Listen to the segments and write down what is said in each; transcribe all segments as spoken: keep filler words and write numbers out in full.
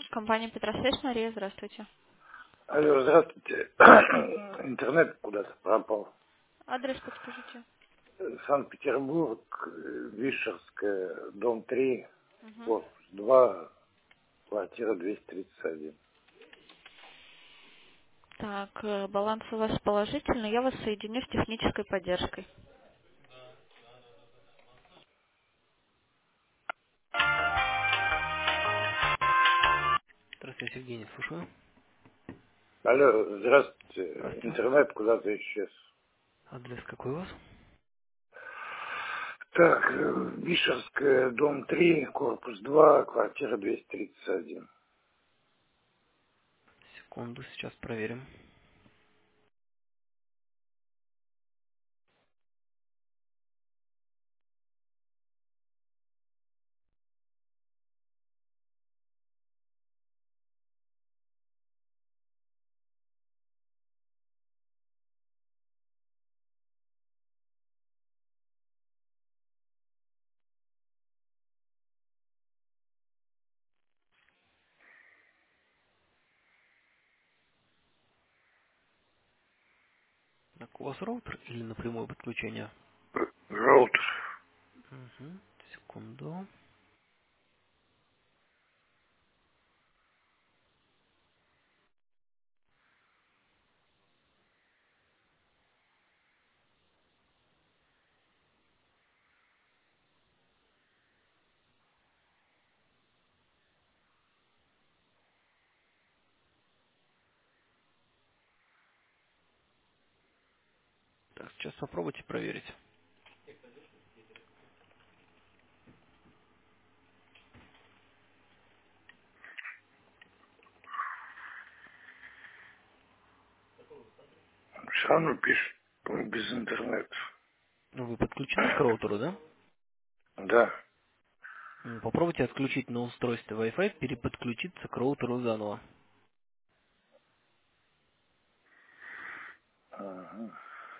Компания Петросвязь, Мария, здравствуйте. Алло, здравствуйте. Интернет куда-то пропал. Адрес подскажите. Санкт-Петербург, э, Вишерская, дом три, Мгм. корпус два, квартира двести тридцать один. Так, э, баланс у вас положительный, я вас соединю с технической поддержкой. Здравствуйте, Евгений, слушаю. Алло, здравствуйте. Здравствуйте. Интернет куда-то исчез. Адрес какой у вас? Так, э, Вишерская, дом три, корпус два, квартира двести тридцать один. Секунду, сейчас проверим. Так, у вас роутер или напрямую подключение? Роутер. Угу, секунду. Так, сейчас попробуйте проверить. Все равно пишет без интернета. Ну, вы подключены к роутеру, да? Да. М, Попробуйте отключить на устройстве Wi-Fi, переподключиться к роутеру заново. Ага.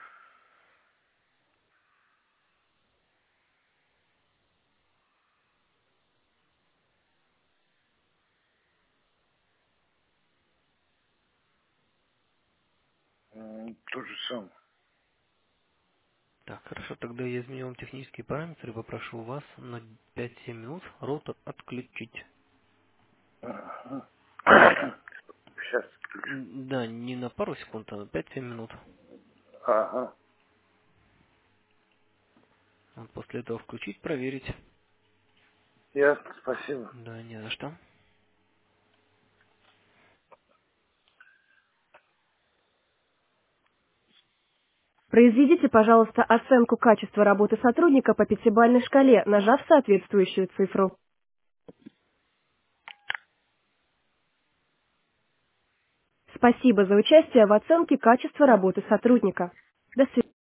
М, То же самое. Так, хорошо, тогда я изменю вам технические параметры и попрошу вас на пять-семь минут роутер отключить. Ага. Сейчас включу. М, Да, не на пару секунд, а на пять-семь минут. Ага. Вот после этого включить, проверить. Ясно, спасибо. Да, не за что. Произведите, пожалуйста, оценку качества работы сотрудника по пятибалльной шкале, нажав соответствующую цифру. Спасибо за участие в оценке качества работы сотрудника. До свидания.